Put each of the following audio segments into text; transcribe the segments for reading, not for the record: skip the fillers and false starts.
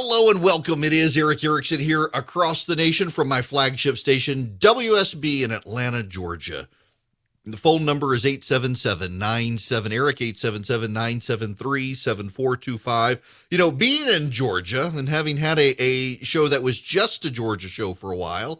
Hello and welcome. It is Erick Erickson here across the nation from my flagship station, WSB in Atlanta, Georgia. The phone number is 877-97-ERIC, 877-973-7425. You know, being in Georgia and having had a show that was just a Georgia show for a while,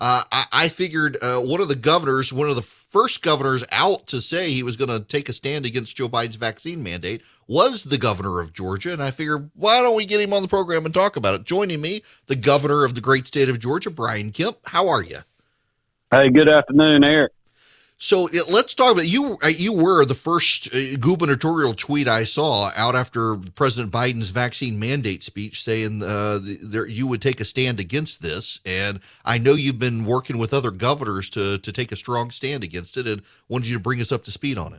I figured one of the first governors out to say he was going to take a stand against Joe Biden's vaccine mandate was the governor of Georgia. And I figured, why don't we get him on the program and talk about it? Joining me, the governor of the great state of Georgia, Brian Kemp. How are you? Hey, good afternoon, Eric. So let's talk about you. You were the first gubernatorial tweet I saw out after President Biden's vaccine mandate speech saying you would take a stand against this. And I know you've been working with other governors to take a strong stand against it, and wanted you to bring us up to speed on it.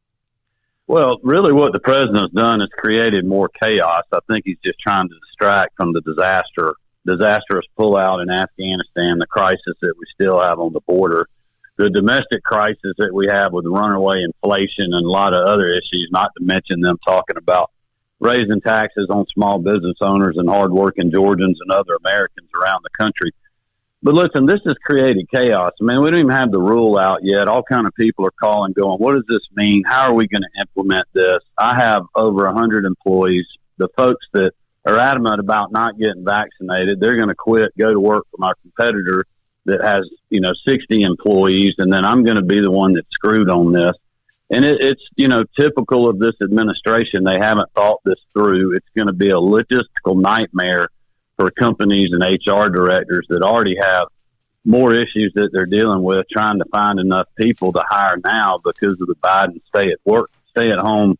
Well, really what the president's done is created more chaos. I think he's just trying to distract from the disastrous pullout in Afghanistan, the crisis that we still have on the border, the domestic crisis that we have with runaway inflation and a lot of other issues, not to mention them talking about raising taxes on small business owners and hardworking Georgians and other Americans around the country. But listen, this has created chaos. I mean, we don't even have the rule out yet. All kind of people are calling, going, what does this mean? How are we going to implement this? I have over 100 employees. The folks that are adamant about not getting vaccinated, they're going to quit, go to work for my competitor that has, 60 employees, and then I'm going to be the one that's screwed on this. And it's typical of this administration. They haven't thought this through. It's going to be a logistical nightmare for companies and HR directors that already have more issues that they're dealing with, trying to find enough people to hire now because of the Biden stay at home,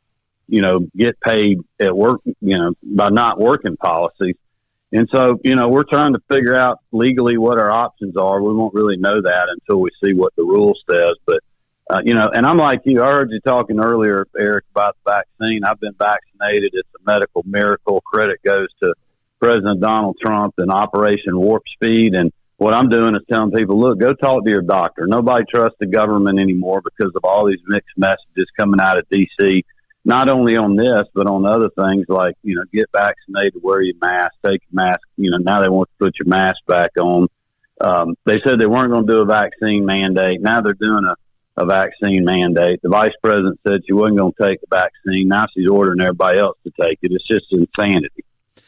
get paid at work, by not working policies. And so, we're trying to figure out legally what our options are. We won't really know that until we see what the rule says. But, and I'm like you. I heard you talking earlier, Eric, about the vaccine. I've been vaccinated. It's a medical miracle. Credit goes to President Donald Trump and Operation Warp Speed. And what I'm doing is telling people, look, go talk to your doctor. Nobody trusts the government anymore because of all these mixed messages coming out of D.C., not only on this, but on other things like, get vaccinated, wear your mask, take your mask. Now they want to put your mask back on. They said they weren't going to do a vaccine mandate. Now they're doing a vaccine mandate. The vice president said she wasn't going to take the vaccine. Now she's ordering everybody else to take it. It's just insanity.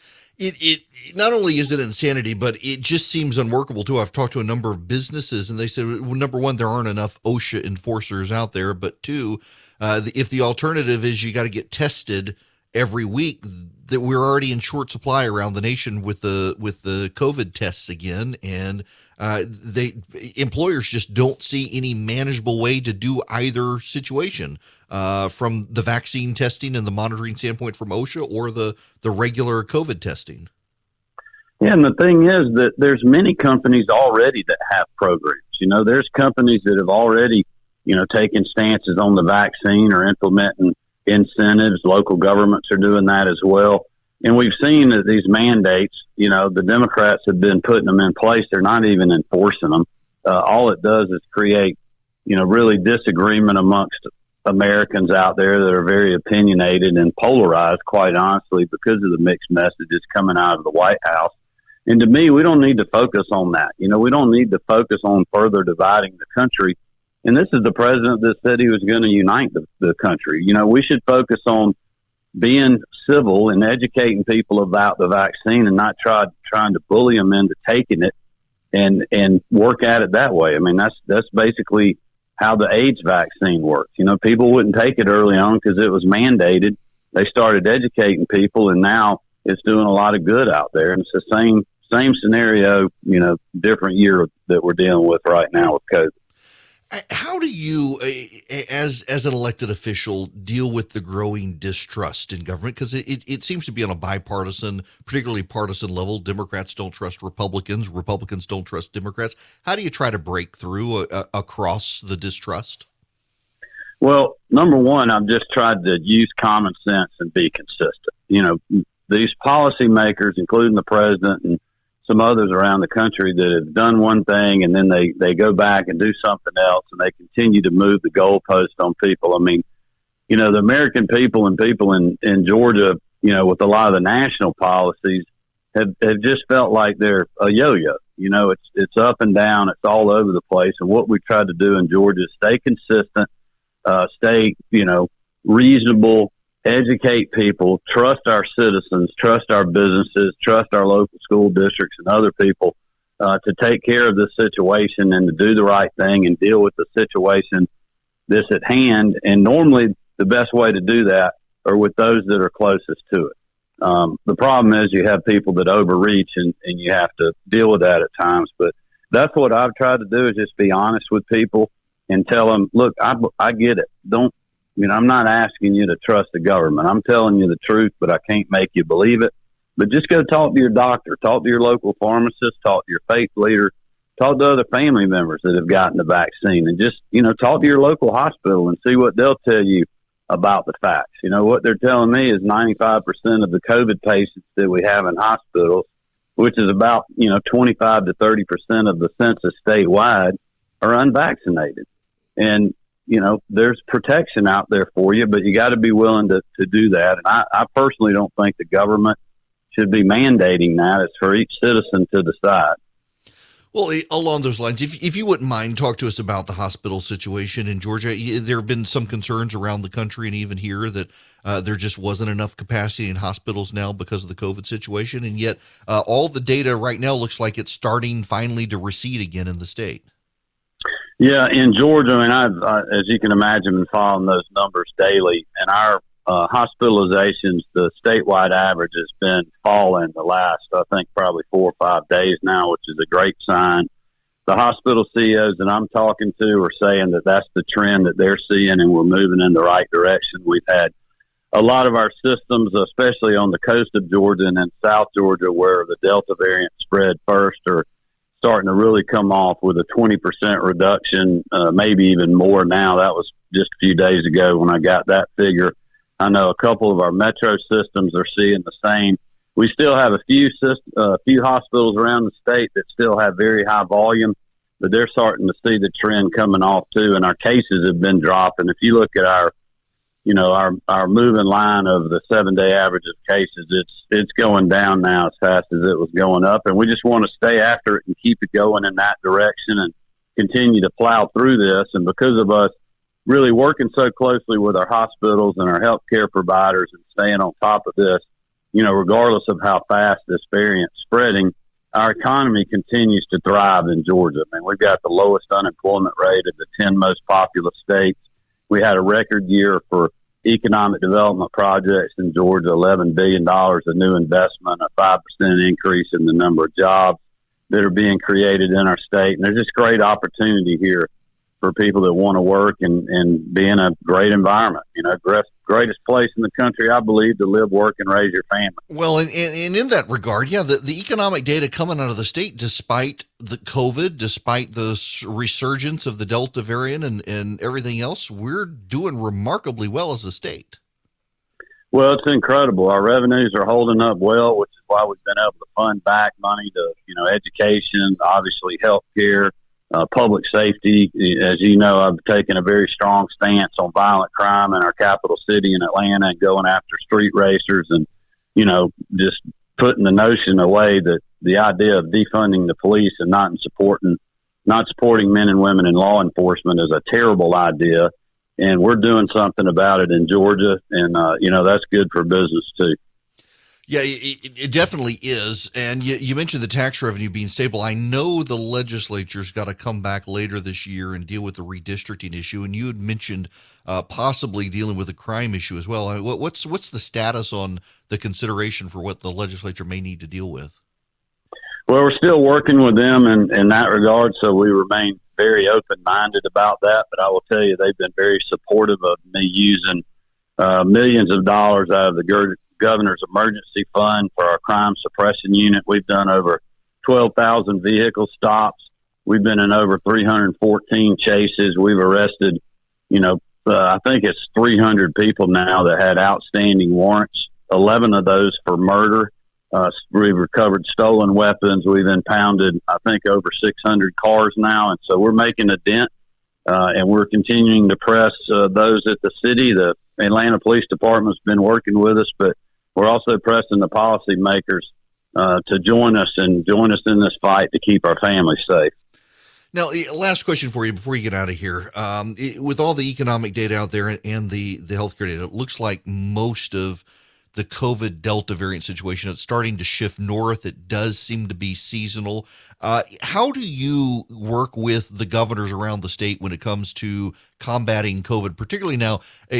It not only is it insanity, but it just seems unworkable too. I've talked to a number of businesses, and they said, well, number one, there aren't enough OSHA enforcers out there, but two, if the alternative is you got to get tested every week, that we're already in short supply around the nation with the COVID tests again, and employers just don't see any manageable way to do either situation, from the vaccine testing and the monitoring standpoint from OSHA or the regular COVID testing. Yeah, and the thing is that there's many companies already that have programs. There's companies that have already, taken stances on the vaccine or implementing incentives. Local governments are doing that as well. And we've seen that these mandates, the Democrats have been putting them in place. They're not even enforcing them. All it does is create, really disagreement amongst Americans out there that are very opinionated and polarized, quite honestly, because of the mixed messages coming out of the White House. And to me, we don't need to focus on that. We don't need to focus on further dividing the country. And this is the president that said he was going to unite the country. We should focus on being civil and educating people about the vaccine and not trying to bully them into taking it and work at it that way. I mean, that's basically how the AIDS vaccine works. People wouldn't take it early on because it was mandated. They started educating people, and now it's doing a lot of good out there. And it's the same scenario, different year that we're dealing with right now with COVID. How do you, as an elected official, deal with the growing distrust in government? Because it seems to be on a bipartisan, particularly partisan level. Democrats don't trust Republicans. Republicans don't trust Democrats. How do you try to break through across the distrust? Well, number one, I've just tried to use common sense and be consistent. These policymakers, including the president and some others around the country, that have done one thing and then they go back and do something else, and they continue to move the goalpost on people. I mean, the American people and people in Georgia, with a lot of the national policies, have just felt like they're a yo-yo. You know, it's up and down. It's all over the place. And what we tried to do in Georgia is stay consistent, stay, reasonable, educate people, trust our citizens, trust our businesses, trust our local school districts and other people to take care of this situation and to do the right thing and deal with the situation that's at hand. And normally the best way to do that are with those that are closest to it. The problem is you have people that overreach and you have to deal with that at times. But that's what I've tried to do, is just be honest with people and tell them, look, I get it. I'm not asking you to trust the government. I'm telling you the truth, but I can't make you believe it. But just go talk to your doctor, talk to your local pharmacist, talk to your faith leader, talk to other family members that have gotten the vaccine, and just, talk to your local hospital and see what they'll tell you about the facts. What they're telling me is 95% of the COVID patients that we have in hospitals, which is about, 25 to 30% of the census statewide, are unvaccinated. And, there's protection out there for you, but you got to be willing to do that. And I personally don't think the government should be mandating that. It's for each citizen to decide. Well, along those lines, if you wouldn't mind, talk to us about the hospital situation in Georgia. There have been some concerns around the country and even here that there just wasn't enough capacity in hospitals now because of the COVID situation. And yet all the data right now looks like it's starting finally to recede again in the state. Yeah, in Georgia, as you can imagine, been following those numbers daily, and our hospitalizations, the statewide average has been falling the last, I think, probably 4 or 5 days now, which is a great sign. The hospital CEOs that I'm talking to are saying that that's the trend that they're seeing, and we're moving in the right direction. We've had a lot of our systems, especially on the coast of Georgia and in South Georgia, where the Delta variant spread first, are starting to really come off with a 20% reduction, maybe even more now. That was just a few days ago when I got that figure. I know a couple of our metro systems are seeing the same. We still have a few hospitals around the state that still have very high volume, but they're starting to see the trend coming off too, and our cases have been dropping. If you look at our moving line of the 7-day average of cases, it's going down now as fast as it was going up, and we just want to stay after it and keep it going in that direction and continue to plow through this. And because of us really working so closely with our hospitals and our healthcare providers and staying on top of this, regardless of how fast this variant's spreading, our economy continues to thrive in Georgia. We've got the lowest unemployment rate of the 10 most populous states. We had a record year for economic development projects in Georgia, $11 billion of new investment, a 5% increase in the number of jobs that are being created in our state. And there's just great opportunity here for people that want to work and be in a great environment. Greatest place in the country, I believe, to live, work, and raise your family. Well, and in that regard, the economic data coming out of the state, despite the COVID, despite the resurgence of the Delta variant and everything else, we're doing remarkably well as a state. Well, it's incredible. Our revenues are holding up well, which is why we've been able to fund back money to, education, obviously healthcare, public safety. As you know, I've taken a very strong stance on violent crime in our capital city in Atlanta and going after street racers and, just putting the notion away that the idea of defunding the police and not supporting men and women in law enforcement is a terrible idea. And we're doing something about it in Georgia. And, that's good for business too. Yeah, it definitely is. And you mentioned the tax revenue being stable. I know the legislature's got to come back later this year and deal with the redistricting issue. And you had mentioned possibly dealing with the crime issue as well. What's the status on the consideration for what the legislature may need to deal with? Well, we're still working with them in that regard, so we remain very open-minded about that. But I will tell you, they've been very supportive of me using millions of dollars out of the Governor's Emergency Fund for our crime suppression unit. We've done over 12,000 vehicle stops. We've been in over 314 chases. We've arrested, I think it's 300 people now that had outstanding warrants, 11 of those for murder. We've recovered stolen weapons. We've impounded, I think, over 600 cars now. And so we're making a dent, and we're continuing to press those at the city. The Atlanta Police Department's been working with us, but we're also pressing the policymakers to join us in this fight to keep our families safe. Now, last question for you before you get out of here. With all the economic data out there and the healthcare data, it looks like most of the COVID Delta variant situation, it's starting to shift north. It does seem to be seasonal. How do you work with the governors around the state when it comes to combating COVID, particularly now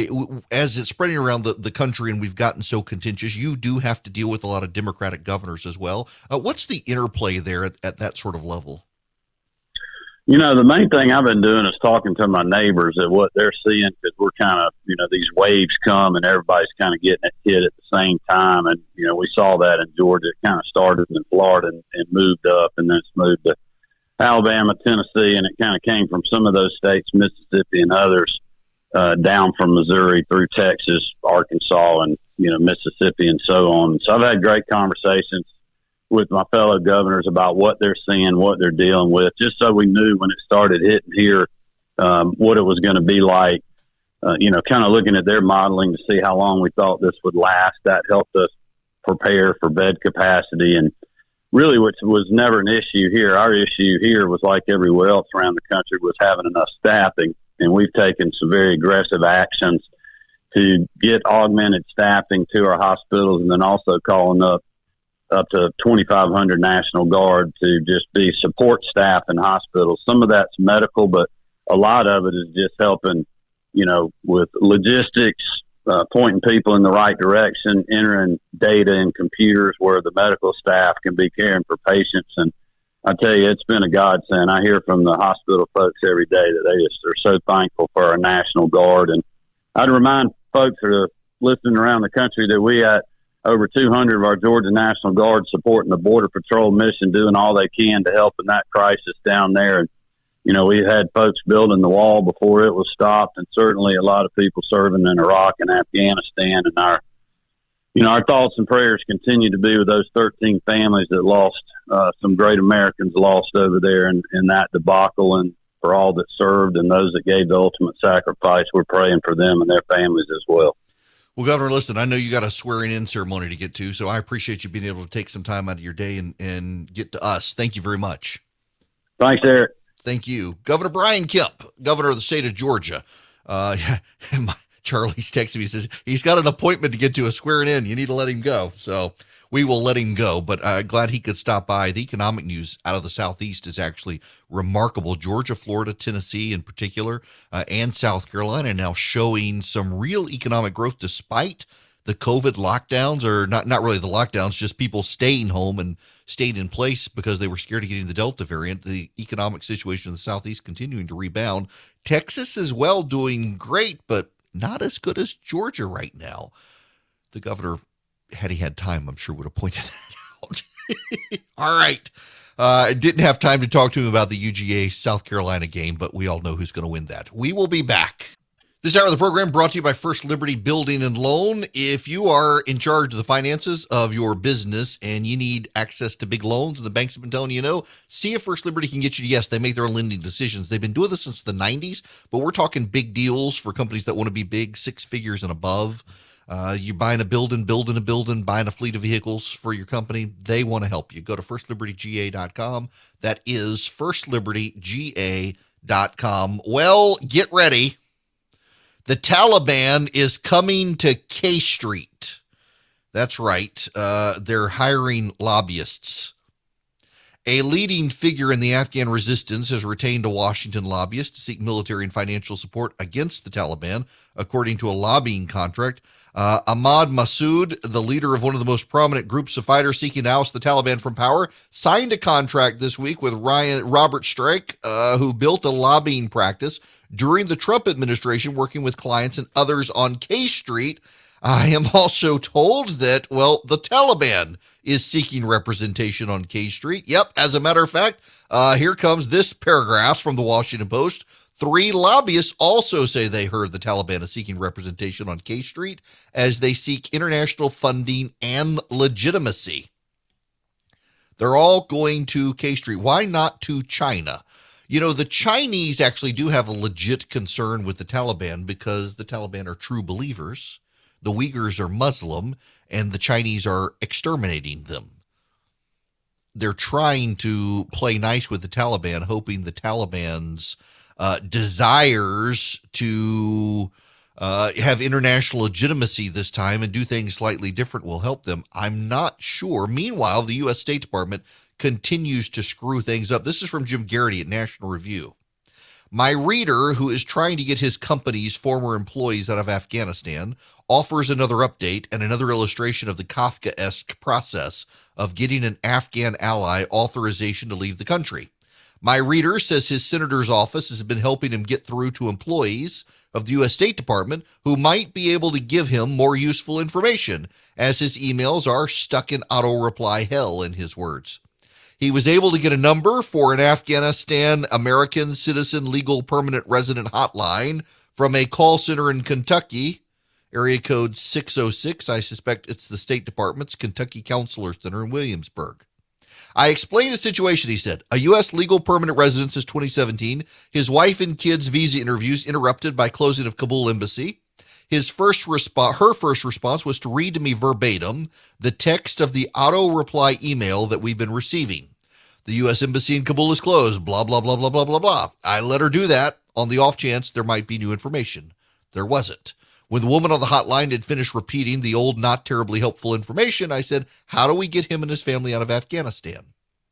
as it's spreading around the country and we've gotten so contentious? You do have to deal with a lot of Democratic governors as well. What's the interplay there at that sort of level? You know, the main thing I've been doing is talking to my neighbors at what they're seeing, because we're kind of, these waves come and everybody's kind of getting it hit at the same time. And, we saw that in Georgia. It kind of started in Florida and moved up, and then it's moved to Alabama, Tennessee, and it kind of came from some of those states, Mississippi and others, down from Missouri through Texas, Arkansas, and, Mississippi and so on. So I've had great conversations with my fellow governors about what they're seeing, what they're dealing with, just so we knew when it started hitting here what it was going to be like, kind of looking at their modeling to see how long we thought this would last. That helped us prepare for bed capacity, and really which was never an issue here. Our issue here was, like everywhere else around the country, was having enough staffing, and we've taken some very aggressive actions to get augmented staffing to our hospitals, and then also calling up to 2,500 National Guard to just be support staff in hospitals. Some of that's medical, but a lot of it is just helping, with logistics, pointing people in the right direction, entering data in computers where the medical staff can be caring for patients. And I tell you, it's been a godsend. I hear from the hospital folks every day that they just are so thankful for our National Guard. And I'd remind folks that are listening around the country that we at over 200 of our Georgia National Guard supporting the Border Patrol mission, doing all they can to help in that crisis down there. And, we had folks building the wall before it was stopped, and certainly a lot of people serving in Iraq and Afghanistan. And our thoughts and prayers continue to be with those 13 families that lost, some great Americans lost over there in that debacle, and for all that served and those that gave the ultimate sacrifice. We're praying for them and their families as well. Well, Governor, listen, I know you got a swearing-in ceremony to get to, so I appreciate you being able to take some time out of your day and get to us. Thank you very much. Thanks, Eric. Thank you. Governor Brian Kemp, governor of the state of Georgia. Charlie's texting me, says he's got an appointment to get to, a swearing-in. You need to let him go. So we will let him go, but glad he could stop by. The economic news out of the Southeast is actually remarkable. Georgia, Florida, Tennessee in particular, and South Carolina now showing some real economic growth despite the COVID lockdowns, or not really the lockdowns, just people staying home and stayed in place because they were scared of getting the Delta variant. The economic situation in the Southeast continuing to rebound. Texas as well doing great, but not as good as Georgia right now. The governor, had he had time, I'm sure would have pointed that out. All right. I didn't have time to talk to him about the UGA South Carolina game, but we all know who's going to win that. We will be back. This hour of the program brought to you by First Liberty Building and Loan. If you are in charge of the finances of your business and you need access to big loans, and the banks have been telling you, see if First Liberty can get you to yes. They make their own lending decisions. They've been doing this since the 90s, but we're talking big deals for companies that want to be big, six figures and above. You're buying a building, buying a fleet of vehicles for your company. They want to help you. Go to firstlibertyga.com. That is firstlibertyga.com. Well, get ready. The Taliban is coming to K Street. That's right. They're hiring lobbyists. A leading figure in the Afghan resistance has retained a Washington lobbyist to seek military and financial support against the Taliban, according to a lobbying contract. Ahmad Massoud, the leader of one of the most prominent groups of fighters seeking to oust the Taliban from power, signed a contract this week with Robert Streik, who built a lobbying practice during the Trump administration, working with clients and others on K Street. I am also told that, the Taliban is seeking representation on K Street. Yep, as a matter of fact, here comes this paragraph from the Washington Post. 3 lobbyists also say they heard the Taliban is seeking representation on K Street as they seek international funding and legitimacy. They're all going to K Street. Why not to China? The Chinese actually do have a legit concern with the Taliban because the Taliban are true believers. The Uyghurs are Muslim, and the Chinese are exterminating them. they're trying to play nice with the Taliban, hoping the Taliban's desires to have international legitimacy this time and do things slightly different will help them. I'm not sure. Meanwhile, the U.S. State Department continues to screw things up. This is from Jim Garrity at National Review. My reader, who is trying to get his company's former employees out of Afghanistan, offers another update and another illustration of the Kafkaesque process of getting an Afghan ally authorization to leave the country. My reader says his senator's office has been helping him get through to employees of the U.S. State Department who might be able to give him more useful information, as his emails are stuck in auto-reply hell, in his words. He was able to get a number for an Afghanistan American citizen legal permanent resident hotline from a call center in Kentucky, area code 606. I suspect it's the State Department's Kentucky Counselor Center in Williamsburg. I explained the situation, he said. A U.S. legal permanent resident since 2017. His wife and kids' visa interviews interrupted by closing of Kabul embassy. Her first response was to read to me verbatim the text of the auto-reply email that we've been receiving. The U.S. Embassy in Kabul is closed, blah, blah, blah, blah, blah, blah, blah. I let her do that on the off chance there might be new information. There wasn't. When the woman on the hotline had finished repeating the old, not terribly helpful information, I said, how do we get him and his family out of Afghanistan?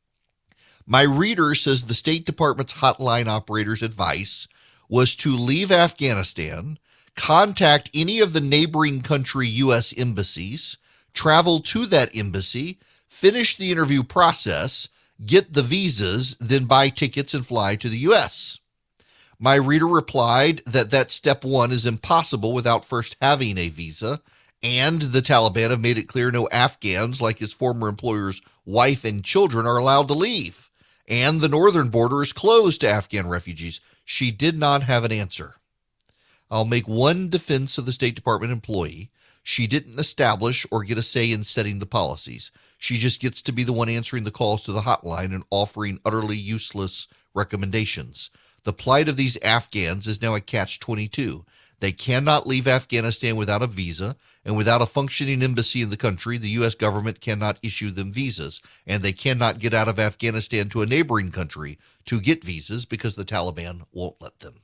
My reader says the State Department's hotline operator's advice was to leave Afghanistan, contact any of the neighboring country U.S. embassies, travel to that embassy, finish the interview process, get the visas, then buy tickets and fly to the U.S. My reader replied that step one is impossible without first having a visa, and the Taliban have made it clear no Afghans, like his former employer's wife and children, are allowed to leave, and the northern border is closed to Afghan refugees. She did not have an answer. I'll make one defense of the State Department employee. She didn't establish or get a say in setting the policies. She just gets to be the one answering the calls to the hotline and offering utterly useless recommendations. The plight of these Afghans is now a catch-22. They cannot leave Afghanistan without a visa, and without a functioning embassy in the country, the U.S. government cannot issue them visas, and they cannot get out of Afghanistan to a neighboring country to get visas because the Taliban won't let them.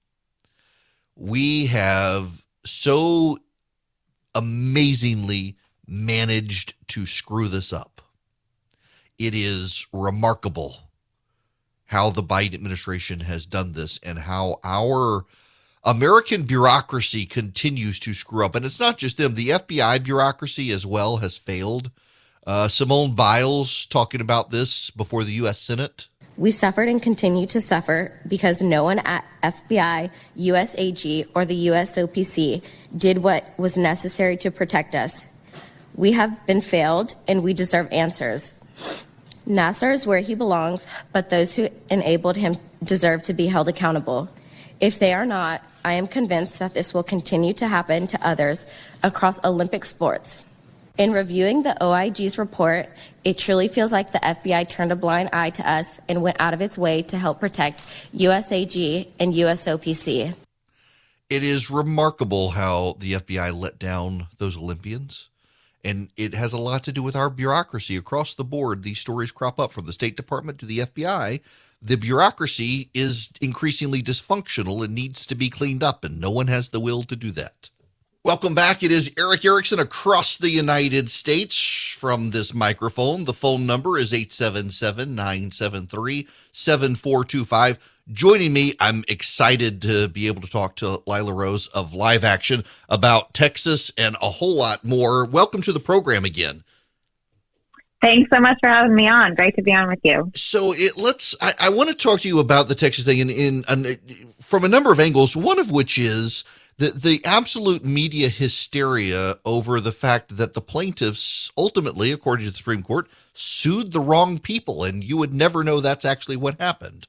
We have so amazingly managed to screw this up. It is remarkable how the Biden administration has done this and how our American bureaucracy continues to screw up. And it's not just them. The FBI bureaucracy as well has failed. Simone Biles talking about this before the U.S. Senate. We suffered and continue to suffer because no one at FBI, USAG, or the USOPC did what was necessary to protect us. We have been failed, and we deserve answers. Nasser is where he belongs, but those who enabled him deserve to be held accountable. If they are not, I am convinced that this will continue to happen to others across Olympic sports. In reviewing the OIG's report, it truly feels like the FBI turned a blind eye to us and went out of its way to help protect USAG and USOPC. It is remarkable how the FBI let down those Olympians. And it has a lot to do with our bureaucracy across the board. These stories crop up from the State Department to the FBI. The bureaucracy is increasingly dysfunctional and needs to be cleaned up, and no one has the will to do that. Welcome back. It is Erick Erickson across the United States from this microphone. The phone number is 877-973-7425. Joining me, I'm excited to be able to talk to Lila Rose of Live Action about Texas and a whole lot more. Welcome to the program again. Thanks so much for having me on. Great to be on with you. So I want to talk to you about the Texas thing from a number of angles, one of which is the absolute media hysteria over the fact that the plaintiffs ultimately, according to the Supreme Court, sued the wrong people, and you would never know that's actually what happened.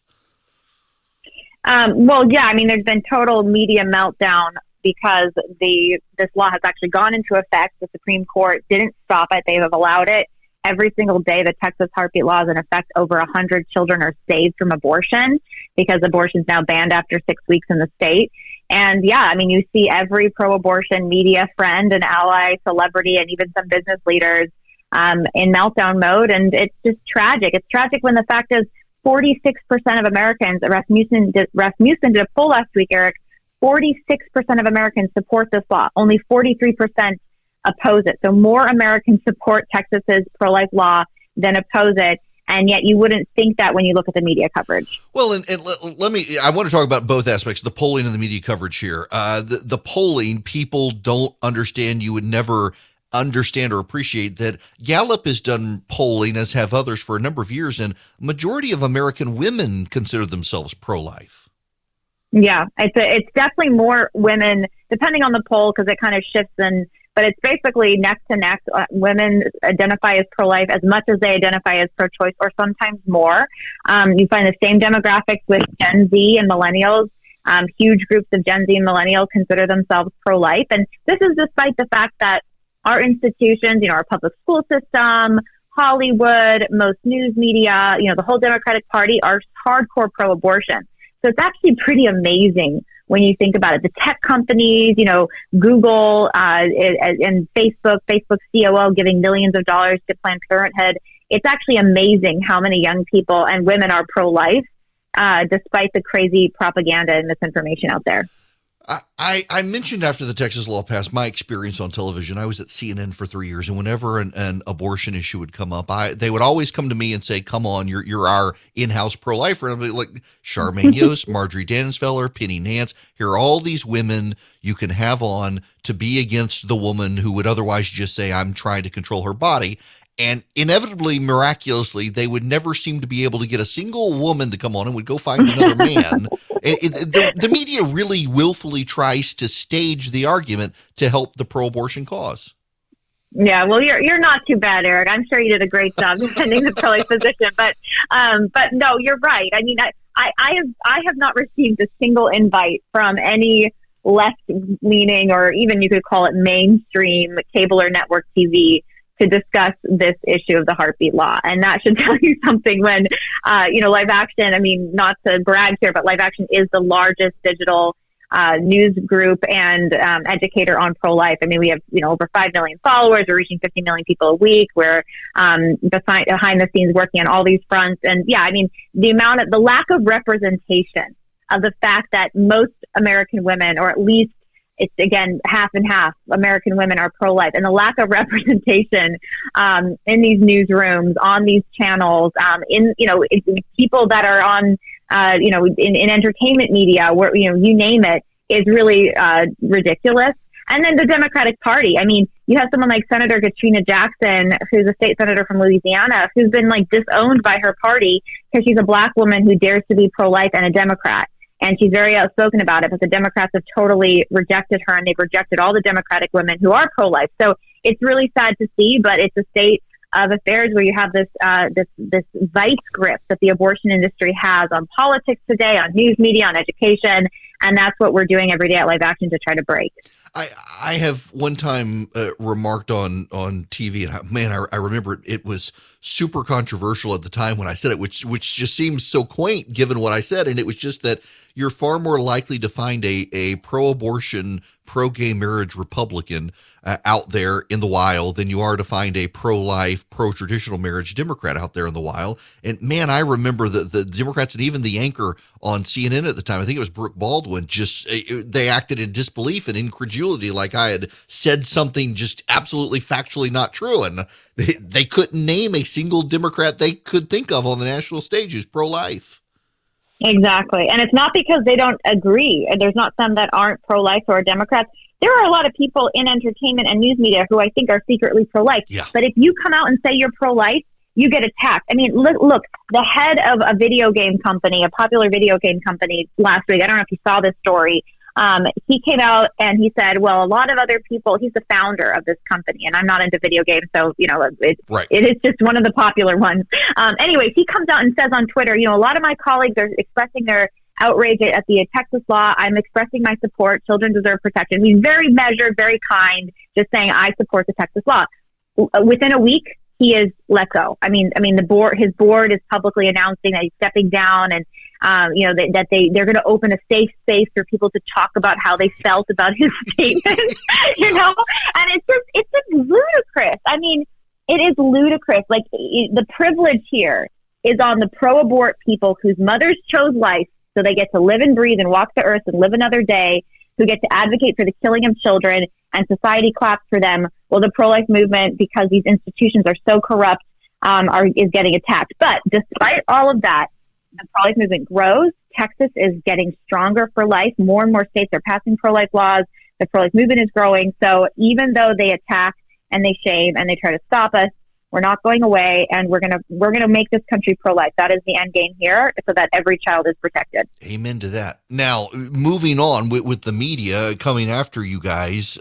There's been total media meltdown because this law has actually gone into effect. The Supreme Court didn't stop it. They have allowed it. Every single day, the Texas heartbeat law is in effect. Over 100 children are saved from abortion because abortion is now banned after 6 weeks in the state. And you see every pro-abortion media friend and ally, celebrity, and even some business leaders in meltdown mode. And it's just tragic. It's tragic when the fact is 46% of Americans, Rasmussen did a poll last week, Eric, 46% of Americans support this law. Only 43% oppose it. So more Americans support Texas's pro-life law than oppose it. And yet you wouldn't think that when you look at the media coverage. Well, and I want to talk about both aspects, the polling and the media coverage here. The polling, people don't understand. You would never understand or appreciate that Gallup has done polling, as have others, for a number of years, and majority of American women consider themselves pro-life. Yeah, it's definitely more women, depending on the poll, because it kind of shifts but it's basically neck to neck. Women identify as pro-life as much as they identify as pro-choice, or sometimes more. You find the same demographics with Gen Z and millennials. Huge groups of Gen Z and millennials consider themselves pro-life. And this is despite the fact that our institutions, our public school system, Hollywood, most news media, the whole Democratic Party are hardcore pro-abortion. So it's actually pretty amazing when you think about it. The tech companies, Google and Facebook's COO giving millions of dollars to Planned Parenthood. It's actually amazing how many young people and women are pro-life, despite the crazy propaganda and misinformation out there. I mentioned after the Texas law passed my experience on television. I was at CNN for 3 years, and whenever an abortion issue would come up, they would always come to me and say, "Come on, you're our in-house pro-lifer." And I'd be like, Charmaine Yost, Marjorie Dansfeller, Penny Nance. Here are all these women you can have on to be against the woman who would otherwise just say, "I'm trying to control her body." And inevitably, miraculously, they would never seem to be able to get a single woman to come on and would go find another man. The media really willfully tries to stage the argument to help the pro-abortion cause. Yeah, well, you're not too bad, Eric. I'm sure you did a great job defending the pro-life position. But no, you're right. I mean, I have not received a single invite from any left-leaning, or even you could call it mainstream cable or network TV, to discuss this issue of the heartbeat law. And that should tell you something when, Live Action, I mean, not to brag here, but Live Action is the largest digital news group and educator on pro-life. I mean, we have, over 5 million followers. We're reaching 50 million people a week. We're behind the scenes working on all these fronts. And yeah, I mean, the lack of representation of the fact that most American women, or at least it's, again, half and half, American women are pro-life, and the lack of representation in these newsrooms, on these channels, in people that are on, in entertainment media, where, you name it, is really ridiculous. And then the Democratic Party. I mean, you have someone like Senator Katrina Jackson, who's a state senator from Louisiana, who's been disowned by her party because she's a Black woman who dares to be pro-life and a Democrat. And she's very outspoken about it, but the Democrats have totally rejected her, and they've rejected all the Democratic women who are pro-life. So it's really sad to see, but it's a state of affairs where you have this vice grip that the abortion industry has on politics today, on news media, on education, and that's what we're doing every day at Live Action to try to break. I have one time remarked on TV, and man, I remember it was super controversial at the time when I said it, which just seems so quaint given what I said. And it was just that you're far more likely to find a pro-abortion, pro-gay marriage Republican out there in the wild than you are to find a pro-life, pro-traditional marriage Democrat out there in the wild. And man, I remember the Democrats and even the anchor on CNN at the time, I think it was Brooke Baldwin, they acted in disbelief and incredulity, like I had said something just absolutely factually not true. And they couldn't name a single Democrat they could think of on the national stage who's pro-life. Exactly. And it's not because they don't agree. There's not some that aren't pro-life or Democrats. There are a lot of people in entertainment and news media who I think are secretly pro-life. Yeah. But if you come out and say you're pro-life, you get attacked. I mean, look, the head of a video game company, a popular video game company last week, I don't know if you saw this story, he came out and he said, well, a lot of other people, he's the founder of this company, and I'm not into video games, so, right. It is just one of the popular ones. Anyways, he comes out and says on Twitter, a lot of my colleagues are expressing their outrage at the Texas law. I'm expressing my support. Children deserve protection. He's very measured, very kind, just saying, I support the Texas law. Within a week, he is let go. I mean, his board is publicly announcing that he's stepping down, and that they're going to open a safe space for people to talk about how they felt about his statement. And it's just ludicrous. I mean, It is ludicrous. Like the privilege here is on the pro-abort people whose mothers chose life, so they get to live and breathe and walk the earth and live another day, who get to advocate for the killing of children, and society claps for them. Well, the pro-life movement, because these institutions are so corrupt, is getting attacked. But despite all of that, the pro-life movement grows. Texas is getting stronger for life. More and more states are passing pro-life laws. The pro-life movement is growing. So even though they attack and they shame and they try to stop us, we're not going away, and we're gonna make this country pro-life. That is the end game here, so that every child is protected. Amen to that. Now, moving on with the media coming after you guys,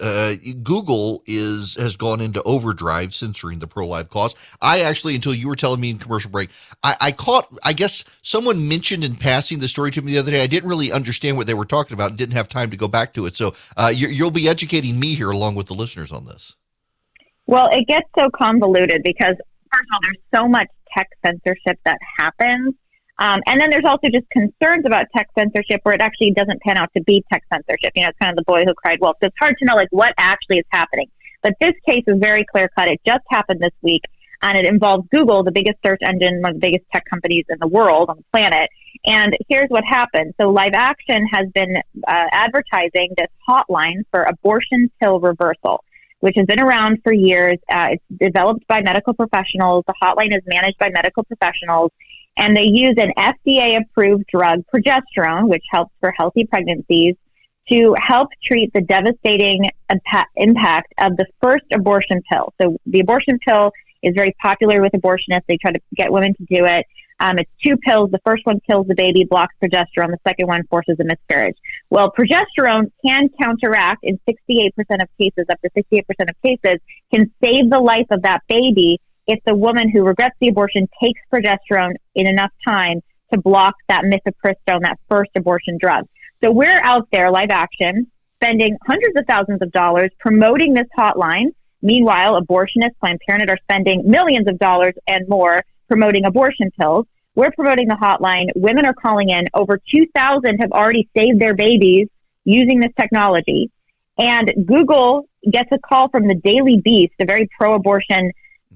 Google has gone into overdrive censoring the pro-life cause. I actually, until you were telling me in commercial break, I guess someone mentioned in passing the story to me the other day. I didn't really understand what they were talking about and didn't have time to go back to it. So you'll be educating me here along with the listeners on this. Well, it gets so convoluted because, first of all, there's so much tech censorship that happens. And then there's also just concerns about tech censorship where it actually doesn't pan out to be tech censorship. You know, it's kind of the boy who cried wolf. So it's hard to know, like, what actually is happening. But this case is very clear-cut. It just happened this week, and it involves Google, the biggest search engine, one of the biggest tech companies in the world, on the planet. And here's what happened. So Live Action has been advertising this hotline for abortion pill reversal, which has been around for years. It's developed by medical professionals. The hotline is managed by medical professionals, and they use an FDA-approved drug, progesterone, which helps for healthy pregnancies, to help treat the devastating impact of the first abortion pill. So the abortion pill is very popular with abortionists. They try to get women to do it. It's 2 pills. The first one kills the baby, blocks progesterone. The second one forces a miscarriage. Well, progesterone can counteract in 68% of cases, up to 68% of cases, can save the life of that baby if the woman who regrets the abortion takes progesterone in enough time to block that mifepristone, that first abortion drug. So we're out there, Live Action, spending hundreds of thousands of dollars promoting this hotline. Meanwhile, abortionists, Planned Parenthood, are spending millions of dollars and more promoting abortion pills. We're promoting the hotline. Women are calling in. Over 2,000 have already saved their babies using this technology. And Google gets a call from the Daily Beast, a very pro-abortion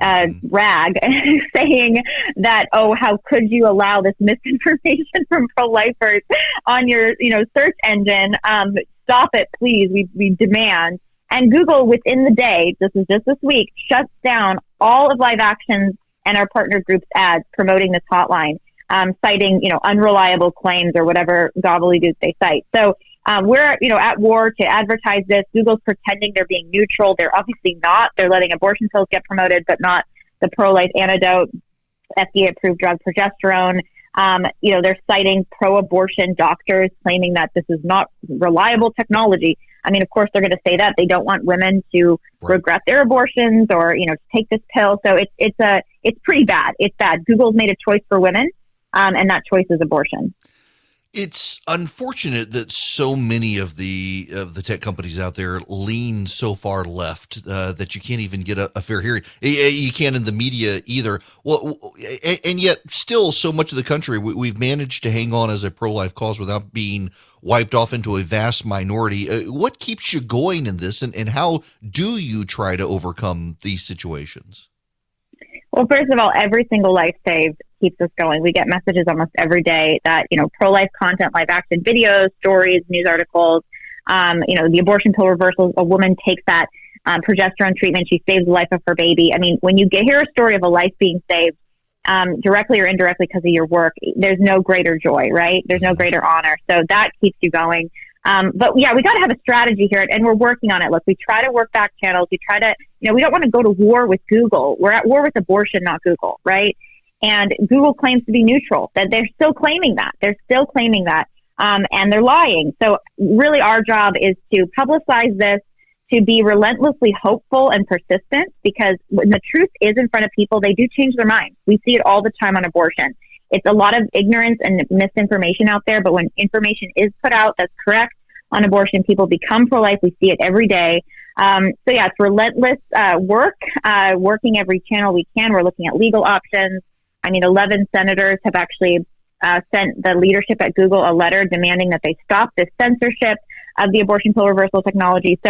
rag, saying that, oh, how could you allow this misinformation from pro-lifers on your search engine? Stop it, please. We demand. And Google, within the day, this is just this week, shuts down all of Live Action's and our partner group's ads promoting this hotline, citing, unreliable claims or whatever gobbledygook they cite. So we're, at war to advertise this. Google's pretending they're being neutral. They're obviously not. They're letting abortion pills get promoted, but not the pro-life antidote, FDA-approved drug progesterone. They're citing pro-abortion doctors claiming that this is not reliable technology. I mean, of course, they're going to say that. They don't want women to regret their abortions or, take this pill. So it's pretty bad. It's bad. Google's made a choice for women, and that choice is abortion. It's unfortunate that so many of the tech companies out there lean so far left that you can't even get a fair hearing. You can't in the media either. Well, and yet still so much of the country, we've managed to hang on as a pro-life cause without being wiped off into a vast minority. What keeps you going in this, and how do you try to overcome these situations? Well, first of all, every single life saved keeps us going. We get messages almost every day that, pro-life content, Live Action videos, stories, news articles, the abortion pill reversal, a woman takes that progesterone treatment, she saves the life of her baby. I mean, when you hear a story of a life being saved, directly or indirectly because of your work, there's no greater joy, right? There's no greater honor. So that keeps you going. But yeah, we got to have a strategy here, and we're working on it. Look, we try to work back channels. We try to, we don't want to go to war with Google. We're at war with abortion, not Google, right? And Google claims to be neutral. That they're still claiming that. And they're lying. So really our job is to publicize this, to be relentlessly hopeful and persistent, because when the truth is in front of people, they do change their minds. We see it all the time on abortion. It's a lot of ignorance and misinformation out there, but when information is put out that's correct on abortion, people become pro-life. We see it every day. It's relentless work, working every channel we can. We're looking at legal options. 11 senators have actually sent the leadership at Google a letter demanding that they stop this censorship of the abortion pill reversal technology. So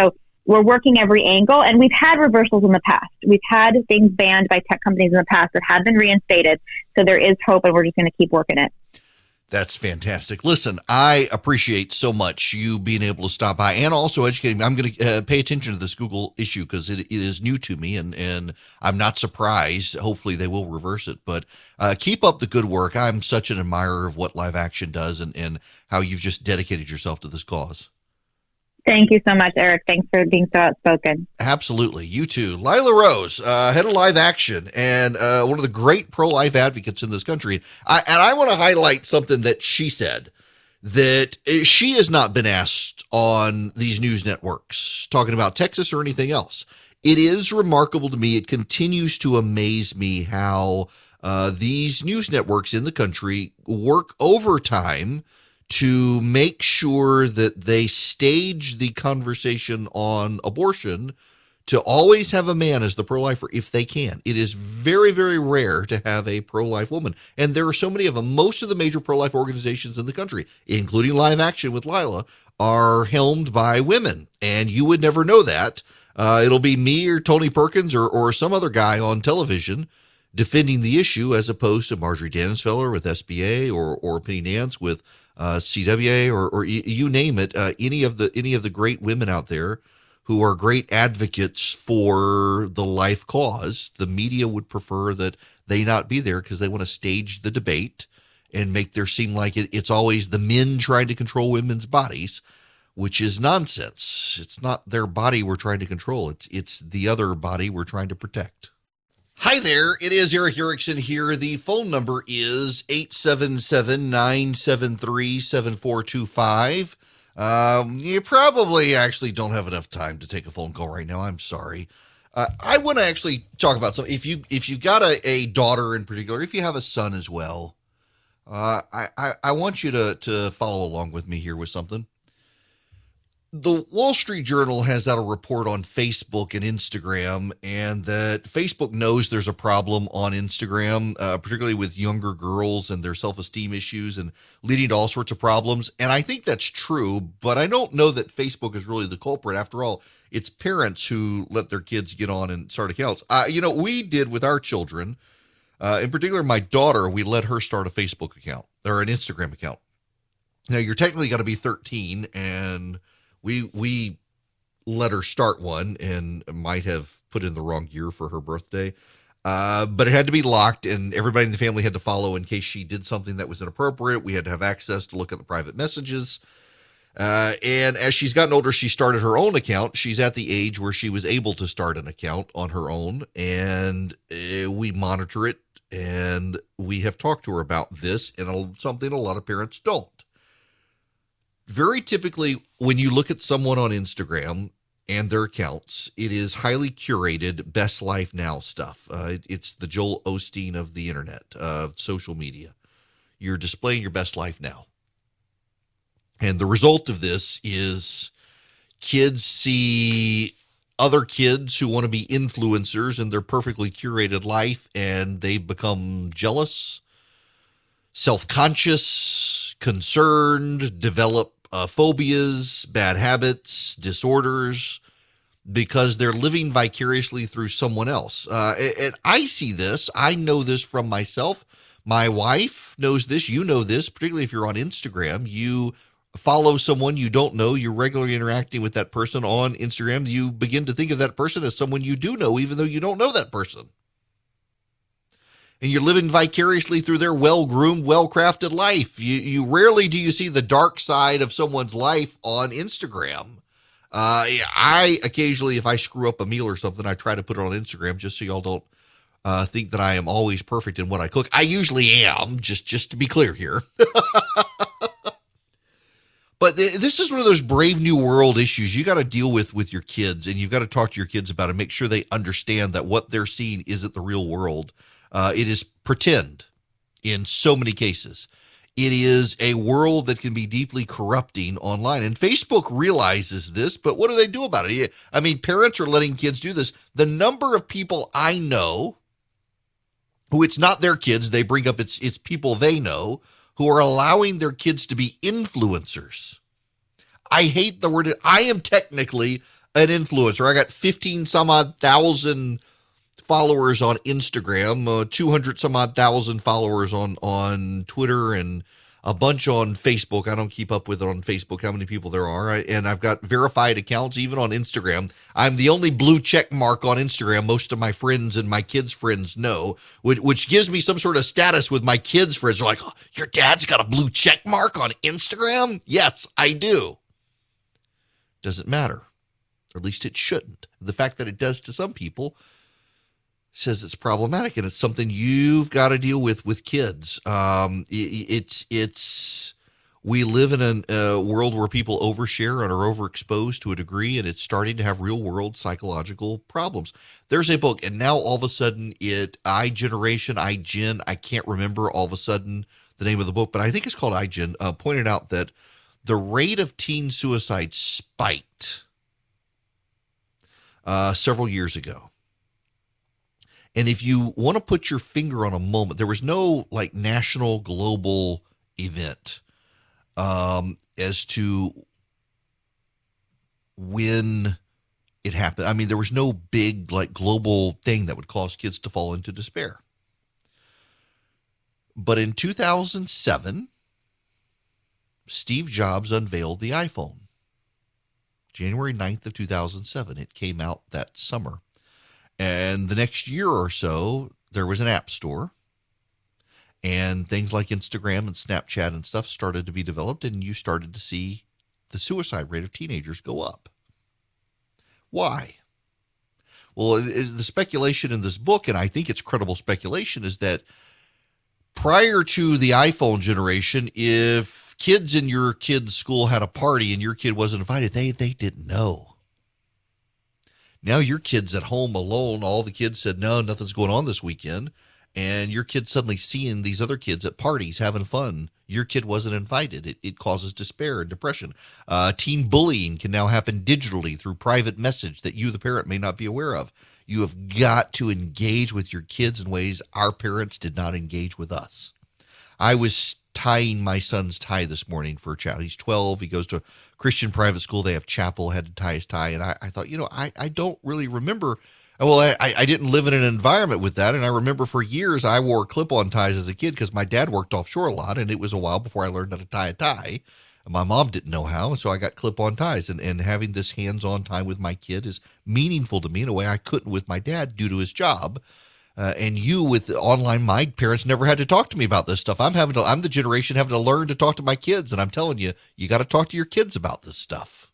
we're working every angle, and we've had reversals in the past. We've had things banned by tech companies in the past that have been reinstated. So there is hope, and we're just going to keep working it. That's fantastic. Listen, I appreciate so much you being able to stop by and also educating me. I'm going to pay attention to this Google issue because it is new to me, and I'm not surprised. Hopefully they will reverse it. But keep up the good work. I'm such an admirer of what Live Action does and how you've just dedicated yourself to this cause. Thank you so much, Eric. Thanks for being so outspoken. Absolutely. You too. Lila Rose, head of Live Action and one of the great pro-life advocates in this country. I want to highlight something that she said, that she has not been asked on these news networks talking about Texas or anything else. It is remarkable to me. It continues to amaze me how these news networks in the country work overtime to make sure that they stage the conversation on abortion to always have a man as the pro-lifer if they can. It is very, very rare to have a pro-life woman. And there are so many of them. Most of the major pro-life organizations in the country, including Live Action with Lila, are helmed by women. And you would never know that. It'll be me or Tony Perkins or some other guy on television defending the issue as opposed to Marjorie Dannenfeller with SBA or Penny Nance with CWA or you name it, any of the great women out there who are great advocates for the life cause. The media would prefer that they not be there because they want to stage the debate and make there seem like it's always the men trying to control women's bodies, which is nonsense. It's not their body we're trying to control. It's the other body we're trying to protect. Hi there, it is Eric Erickson here. The phone number is 877-973-7425. You probably actually don't have enough time to take a phone call right now. I'm sorry. I want to actually talk about something. If you got a daughter in particular, if you have a son as well, I want you to follow along with me here with something. The Wall Street Journal has out a report on Facebook and Instagram, and that Facebook knows there's a problem on Instagram, particularly with younger girls and their self-esteem issues and leading to all sorts of problems. And I think that's true, but I don't know that Facebook is really the culprit. After all, it's parents who let their kids get on and start accounts. We did with our children, in particular my daughter, we let her start a Facebook account or an Instagram account. Now, you're technically got to be 13, and we let her start one and might have put in the wrong year for her birthday. But it had to be locked, and everybody in the family had to follow in case she did something that was inappropriate. We had to have access to look at the private messages. And as she's gotten older, she started her own account. She's at the age where she was able to start an account on her own, and we monitor it, and we have talked to her about this, and something a lot of parents don't. Very typically, when you look at someone on Instagram and their accounts, it is highly curated best life now stuff. It's the Joel Osteen of the internet, of social media. You're displaying your best life now. And the result of this is kids see other kids who want to be influencers in their perfectly curated life, and they become jealous, self-conscious, concerned, develop phobias, bad habits, disorders, because they're living vicariously through someone else. And I see this. I know this from myself. My wife knows this. You know this, particularly if you're on Instagram. You follow someone you don't know. You're regularly interacting with that person on Instagram. You begin to think of that person as someone you do know, even though you don't know that person. And you're living vicariously through their well-groomed, well-crafted life. You rarely do you see the dark side of someone's life on Instagram. I occasionally, if I screw up a meal or something, I try to put it on Instagram just so y'all don't think that I am always perfect in what I cook. I usually am, just to be clear here. But this is one of those brave new world issues you got to deal with your kids, and you've got to talk to your kids about it, make sure they understand that what they're seeing isn't the real world. It is pretend in so many cases. It is a world that can be deeply corrupting online. And Facebook realizes this, but what do they do about it? I mean, parents are letting kids do this. The number of people I know who it's not their kids, they bring up it's people they know, who are allowing their kids to be influencers. I hate the word. I am technically an influencer. I got 15 some odd thousand followers on Instagram, 200 some odd thousand followers on Twitter, and a bunch on Facebook. I don't keep up with it on Facebook, how many people there are. And I've got verified accounts even on Instagram. I'm the only blue check mark on Instagram most of my friends and my kids' friends know, which gives me some sort of status with my kids' friends. They're like, oh, your dad's got a blue check mark on Instagram? Yes, I do. Doesn't matter. Or at least it shouldn't. The fact that it does to some people says it's problematic, and it's something you've got to deal with kids. We live in a world where people overshare and are overexposed to a degree, and it's starting to have real world psychological problems. There's a book, and now all of a sudden I can't remember all of a sudden the name of the book, but I think it's called iGen, pointed out that the rate of teen suicide spiked several years ago. And if you want to put your finger on a moment, there was no like national global event as to when it happened. I mean, there was no big like global thing that would cause kids to fall into despair. But in 2007, Steve Jobs unveiled the iPhone. January 9th of 2007. It came out that summer. And the next year or so, there was an app store, and things like Instagram and Snapchat and stuff started to be developed, and you started to see the suicide rate of teenagers go up. Why? Well, the speculation in this book, and I think it's credible speculation, is that prior to the iPhone generation, if kids in your kid's school had a party and your kid wasn't invited, they didn't know. Now your kid's at home alone. All the kids said, no, nothing's going on this weekend. And your kid's suddenly seeing these other kids at parties having fun. Your kid wasn't invited. It causes despair and depression. Teen bullying can now happen digitally through private message that you, the parent, may not be aware of. You have got to engage with your kids in ways our parents did not engage with us. I was tying my son's tie this morning for a child. He's 12. He goes to a Christian private school. They have chapel, had to tie his tie. And I thought, I don't really remember. Well, I didn't live in an environment with that. And I remember for years I wore clip-on ties as a kid because my dad worked offshore a lot. And it was a while before I learned how to tie a tie. And my mom didn't know how. And so I got clip-on ties. And having this hands-on time with my kid is meaningful to me in a way I couldn't with my dad due to his job. And you with online, my parents never had to talk to me about this stuff. I'm the generation having to learn to talk to my kids. And I'm telling you, you got to talk to your kids about this stuff.